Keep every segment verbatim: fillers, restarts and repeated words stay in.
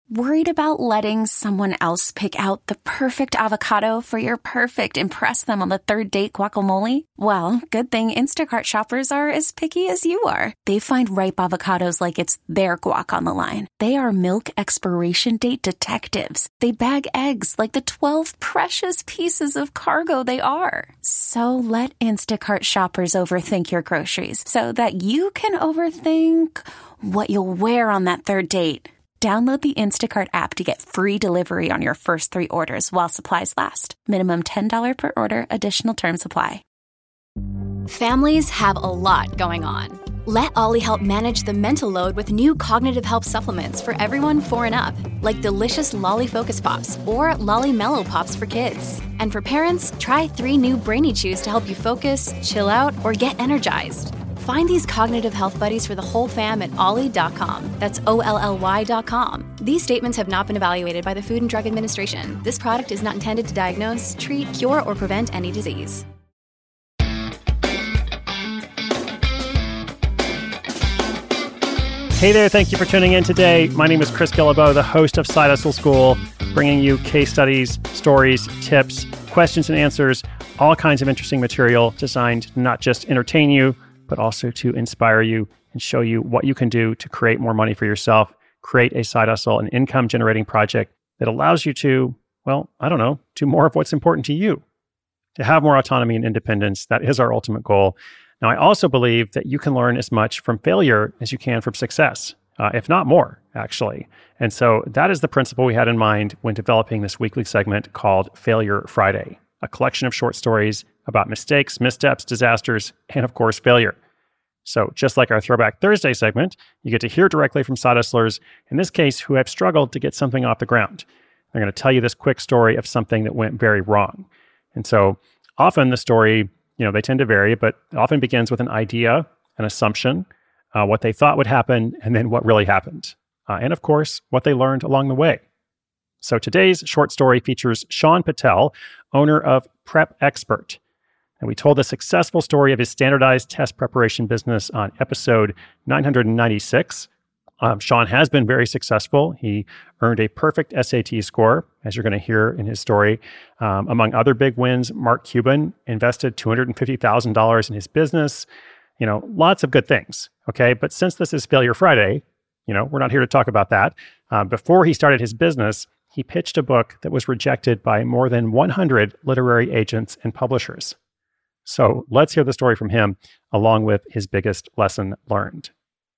Worried about letting someone else pick out the perfect avocado for your perfect impress them on the third date guacamole? Well, good thing Instacart shoppers are as picky as you are. They find ripe avocados like it's their guac on the line. They are milk expiration date detectives. They bag eggs like the twelve precious pieces of cargo they are. So let Instacart shoppers overthink your groceries so that you can overthink what you'll wear on that third date. Download the Instacart app to get free delivery on your first three orders while supplies last. Minimum ten dollars per order. Additional terms apply. Families have a lot going on. Let Ollie help manage the mental load with new cognitive help supplements for everyone four and up, like delicious Lolly Focus Pops or Lolly Mellow Pops for kids. And for parents, try three new Brainy Chews to help you focus, chill out, or get energized. Find these cognitive health buddies for the whole fam at ollie dot com. That's O L L Y dot com. These statements have not been evaluated by the Food and Drug Administration. This product is not intended to diagnose, treat, cure, or prevent any disease. Hey there, thank you for tuning in today. My name is Chris Guillebeau, the host of Side Hustle School, bringing you case studies, stories, tips, questions and answers, all kinds of interesting material designed to not just entertain you, but also to inspire you and show you what you can do to create more money for yourself, create a side hustle, an income-generating project that allows you to, well, I don't know, do more of what's important to you, to have more autonomy and independence. That is our ultimate goal. Now, I also believe that you can learn as much from failure as you can from success, uh, if not more, actually. And so that is the principle we had in mind when developing this weekly segment called Failure Friday, a collection of short stories about mistakes, missteps, disasters, and of course, failure. So just like our Throwback Thursday segment, you get to hear directly from side hustlers, in this case, who have struggled to get something off the ground. They're going to tell you this quick story of something that went very wrong. And so often the story, you know, they tend to vary, but it often begins with an idea, an assumption, uh, what they thought would happen, and then what really happened. Uh, and of course, what they learned along the way. So today's short story features Sean Patel, owner of Prep Expert. And we told the successful story of his standardized test preparation business on episode nine hundred ninety-six. Um, Sean has been very successful. He earned a perfect S A T score, as you're going to hear in his story. Um, among other big wins, Mark Cuban invested two hundred fifty thousand dollars in his business. You know, lots of good things, okay? But since this is Failure Friday, you know, we're not here to talk about that. Uh, before he started his business, he pitched a book that was rejected by more than one hundred literary agents and publishers. So let's hear the story from him, along with his biggest lesson learned.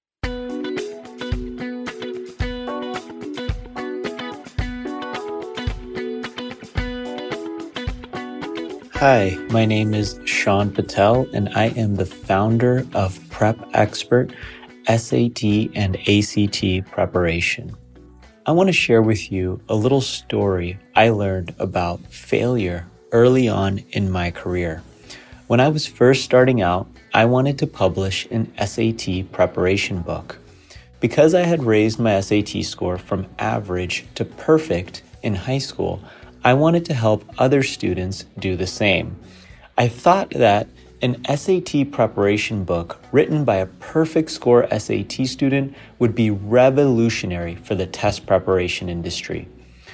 Hi, my name is Sean Patel, and I am the founder of Prep Expert, S A T and A C T preparation. I want to share with you a little story I learned about failure early on in my career. When I was first starting out, I wanted to publish an S A T preparation book. Because I had raised my S A T score from average to perfect in high school, I wanted to help other students do the same. I thought that an S A T preparation book written by a perfect score S A T student would be revolutionary for the test preparation industry.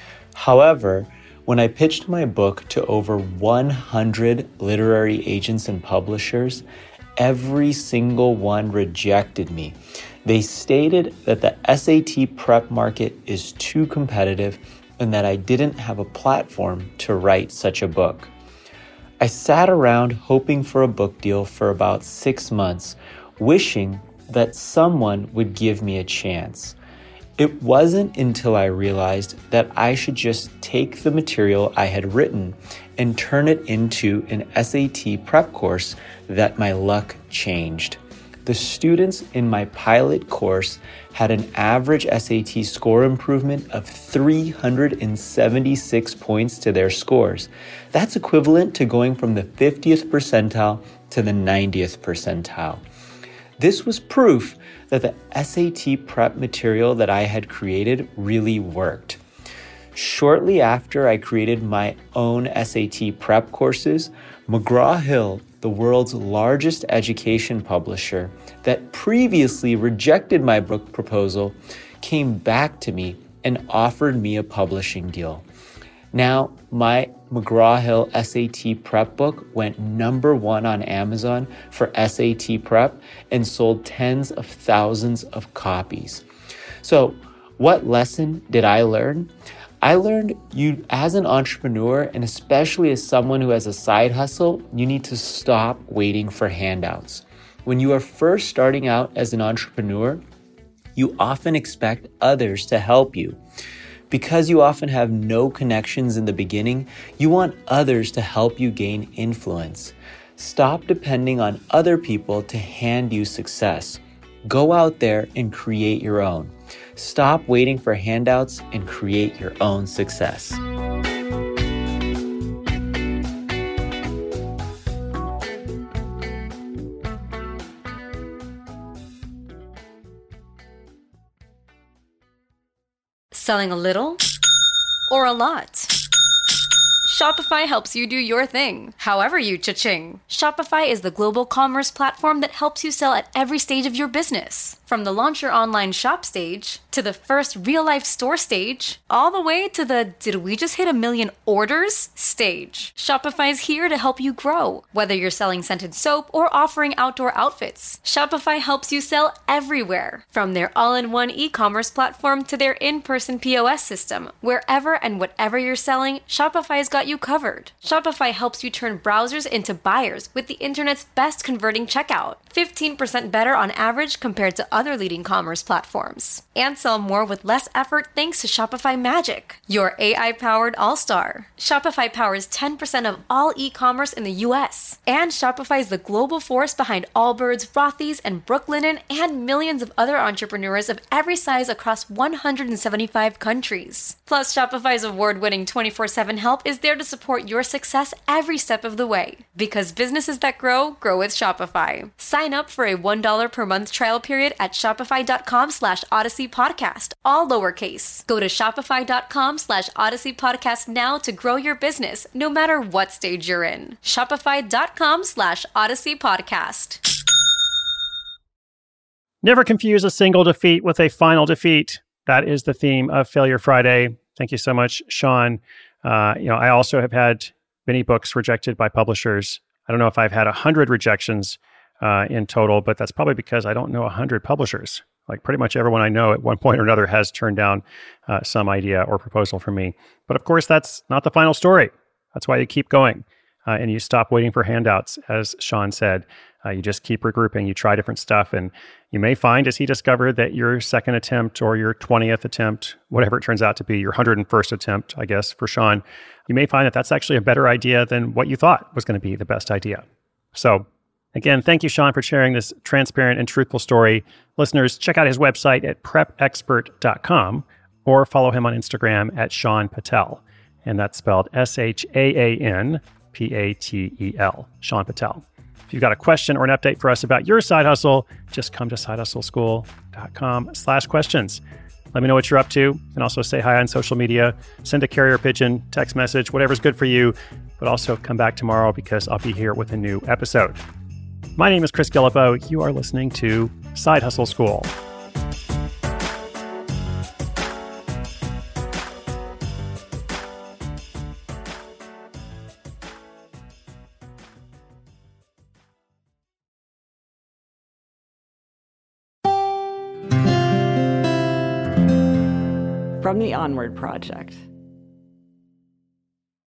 However, when I pitched my book to over one hundred literary agents and publishers, every single one rejected me. They stated that the S A T prep market is too competitive and that I didn't have a platform to write such a book. I sat around hoping for a book deal for about six months, wishing that someone would give me a chance. It wasn't until I realized that I should just take the material I had written and turn it into an S A T prep course that my luck changed. The students in my pilot course had an average S A T score improvement of three hundred seventy-six points to their scores. That's equivalent to going from the fiftieth percentile to the ninetieth percentile. This was proof that the S A T prep material that I had created really worked. Shortly after I created my own S A T prep courses, McGraw-Hill, the world's largest education publisher that previously rejected my book proposal, came back to me and offered me a publishing deal. Now, my McGraw-Hill S A T prep book went number one on Amazon for S A T prep and sold tens of thousands of copies. So, what lesson did I learn? I learned you, as an entrepreneur, and especially as someone who has a side hustle, you need to stop waiting for handouts. When you are first starting out as an entrepreneur, you often expect others to help you. Because you often have no connections in the beginning, you want others to help you gain influence. Stop depending on other people to hand you success. Go out there and create your own. Stop waiting for handouts and create your own success. Selling a little or a lot? Shopify helps you do your thing, however you cha-ching. Shopify is the global commerce platform that helps you sell at every stage of your business. From the launch your online shop stage, to the first real-life store stage, all the way to the did we just hit a million orders stage. Shopify's here to help you grow. Whether you're selling scented soap or offering outdoor outfits, Shopify helps you sell everywhere. From their all-in-one e-commerce platform to their in-person P O S system, wherever and whatever you're selling, Shopify's got you covered. Shopify helps you turn browsers into buyers with the internet's best converting checkout. fifteen percent better on average compared to other leading commerce platforms. And sell more with less effort thanks to Shopify Magic, your A I-powered all-star. Shopify powers ten percent of all e-commerce in the U S. And Shopify is the global force behind Allbirds, Rothy's, and Brooklinen, and millions of other entrepreneurs of every size across one hundred seventy-five countries. Plus, Shopify's award-winning twenty-four seven help is there to support your success every step of the way. Because businesses that grow, grow with Shopify. Sign up for a one dollar per month trial period at shopify.com slash Odyssey Podcast, all lowercase. Go to shopify.com slash Odyssey Podcast now to grow your business, no matter what stage you're in. Shopify.com slash Odyssey Podcast. Never confuse a single defeat with a final defeat. That is the theme of Failure Friday. Thank you so much, Sean. Uh, you know, I also have had many books rejected by publishers. I don't know if I've had one hundred rejections uh, in total, but that's probably because I don't know one hundred publishers. Like pretty much everyone I know at one point or another has turned down uh, some idea or proposal from me. But of course, that's not the final story. That's why you keep going uh, and you stop waiting for handouts, as Sean said. Uh, you just keep regrouping, you try different stuff, and you may find, as he discovered, that your second attempt or your twentieth attempt, whatever it turns out to be, your one hundred first attempt, I guess, for Sean, you may find that that's actually a better idea than what you thought was going to be the best idea. So again, thank you, Sean, for sharing this transparent and truthful story. Listeners, check out his website at prep expert dot com or follow him on Instagram at Sean Patel. And that's spelled S H A A N P A T E L, Sean Patel. If you've got a question or an update for us about your side hustle, just come to side hustle school dot com slash questions. Let me know what you're up to, and also say hi on social media. Send a carrier pigeon, text message, whatever's good for you. But also come back tomorrow because I'll be here with a new episode. My name is Chris Guillebeau. You are listening to Side Hustle School. From the Onward Project.